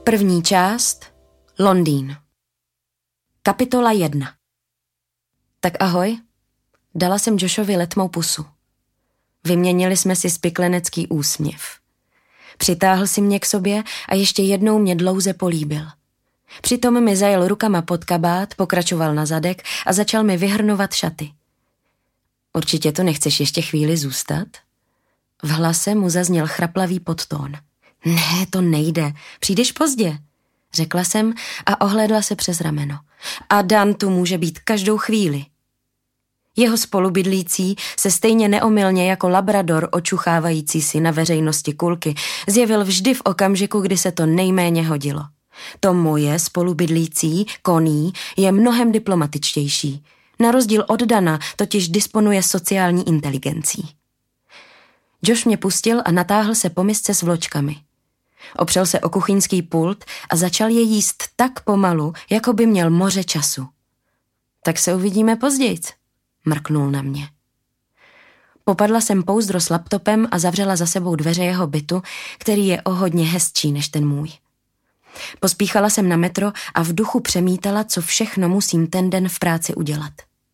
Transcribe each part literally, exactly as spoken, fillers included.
První část. Londýn. Kapitola jedna. Tak ahoj. Dala jsem Joshovi letmou pusu. Vyměnili jsme si spiklenecký úsměv. Přitáhl si mě k sobě a ještě jednou mě dlouze políbil. Přitom mi zajel rukama pod kabát, pokračoval na zadek a začal mi vyhrnovat šaty. Určitě to nechceš ještě chvíli zůstat? V hlase mu zazněl chraplavý podtón. Ne, to nejde, přijdeš pozdě, řekla jsem a ohlédla se přes rameno. A Dan tu může být každou chvíli. Jeho spolubydlící se stejně neomylně jako labrador očuchávající si na veřejnosti kulky zjevil vždy v okamžiku, kdy se to nejméně hodilo. To moje spolubydlící, Connie, je mnohem diplomatičtější. Na rozdíl od Dana totiž disponuje sociální inteligencí. Josh mě pustil a natáhl se po misce s vločkami. Opřel se o kuchyňský pult a začal je jíst tak pomalu, jako by měl moře času. Tak se uvidíme pozdějc, mrknul na mě. Popadla jsem pouzdro s laptopem a zavřela za sebou dveře jeho bytu, který je o hodně hezčí než ten můj. Pospíchala jsem na metro a v duchu přemítala, co všechno musím ten den v práci udělat.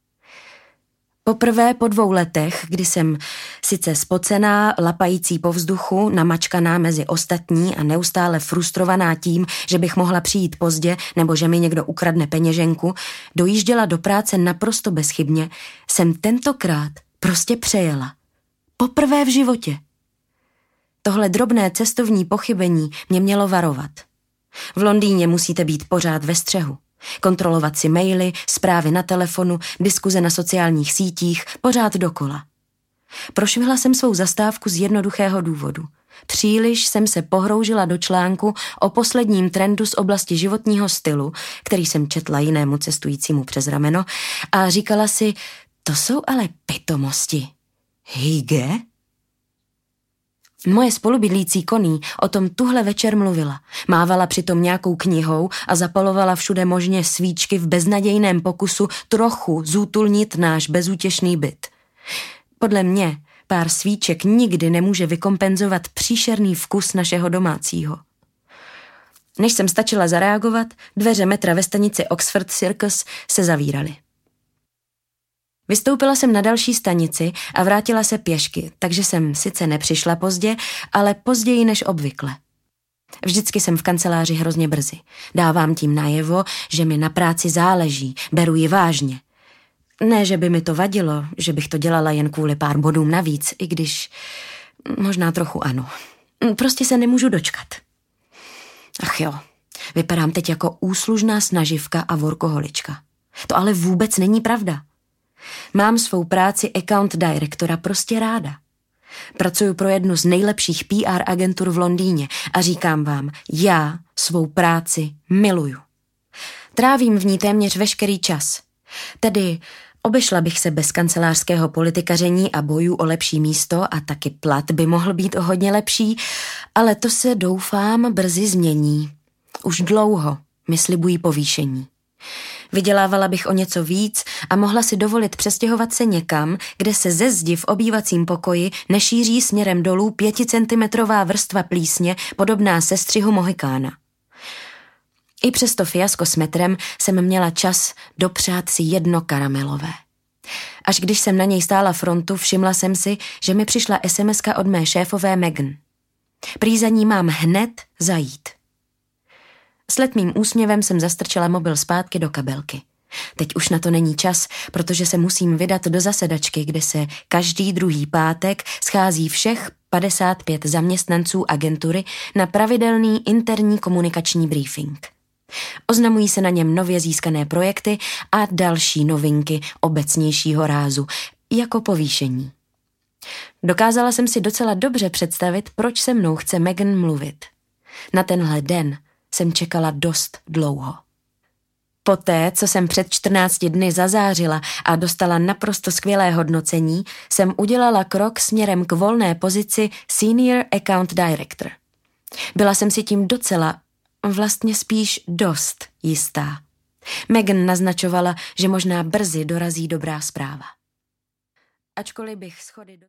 Poprvé po dvou letech, kdy jsem sice spocená, lapající po vzduchu, namačkaná mezi ostatní a neustále frustrovaná tím, že bych mohla přijít pozdě nebo že mi někdo ukradne peněženku, dojížděla do práce naprosto bezchybně, jsem tentokrát prostě přejela. Poprvé v životě. Tohle drobné cestovní pochybení mě mělo varovat. V Londýně musíte být pořád ve střehu. Kontrolovat si maily, zprávy na telefonu, diskuze na sociálních sítích, pořád dokola. Prošvihla jsem svou zastávku z jednoduchého důvodu. Příliš jsem se pohroužila do článku o posledním trendu z oblasti životního stylu, který jsem četla jinému cestujícímu přes rameno, a říkala si, to jsou ale pitomosti. Hygge? Moje spolubydlící Connie o tom tuhle večer mluvila. Mávala přitom nějakou knihou a zapalovala všude možně svíčky v beznadějném pokusu trochu zútulnit náš bezútěšný byt. Podle mě pár svíček nikdy nemůže vykompenzovat příšerný vkus našeho domácího. Než jsem stačila zareagovat, dveře metra ve stanici Oxford Circus se zavíraly. Vystoupila jsem na další stanici a vrátila se pěšky, takže jsem sice nepřišla pozdě, ale později než obvykle. Vždycky jsem v kanceláři hrozně brzy. Dávám tím najevo, že mi na práci záleží, beru ji vážně. Ne, že by mi to vadilo, že bych to dělala jen kvůli pár bodům navíc, i když možná trochu ano. Prostě se nemůžu dočkat. Ach jo, vypadám teď jako úslužná snaživka a workoholička. To ale vůbec není pravda. Mám svou práci account directora prostě ráda. Pracuju pro jednu z nejlepších P R agentur v Londýně a říkám vám, já svou práci miluju. Trávím v ní téměř veškerý čas. Tedy obešla bych se bez kancelářského politikaření a bojů o lepší místo a taky plat by mohl být o hodně lepší, ale to se doufám brzy změní. Už dlouho mi slibují povýšení. Vydělávala bych o něco víc a mohla si dovolit přestěhovat se někam, kde se ze zdi v obývacím pokoji nešíří směrem dolů pěticentimetrová vrstva plísně podobná sestřihu Mohikána. I přes to fiasko s metrem jsem měla čas dopřát si jedno karamelové. Až když jsem na něj stála frontu, všimla jsem si, že mi přišla es em eska od mé šéfové Megan. Prý za ní mám hned zajít. S letmým úsměvem jsem zastrčila mobil zpátky do kabelky. Teď už na to není čas, protože se musím vydat do zasedačky, kde se každý druhý pátek schází všech padesát pět zaměstnanců agentury na pravidelný interní komunikační briefing. Oznamují se na něm nově získané projekty a další novinky obecnějšího rázu, jako povýšení. Dokázala jsem si docela dobře představit, proč se mnou chce Megan mluvit. Na tenhle den jsem čekala dost dlouho. Poté, co jsem před čtrnácti dny zazářila a dostala naprosto skvělé hodnocení, jsem udělala krok směrem k volné pozici Senior Account Director. Byla jsem si tím docela, vlastně spíš dost jistá. Megan naznačovala, že možná brzy dorazí dobrá zpráva. Ačkoliv bych schody do...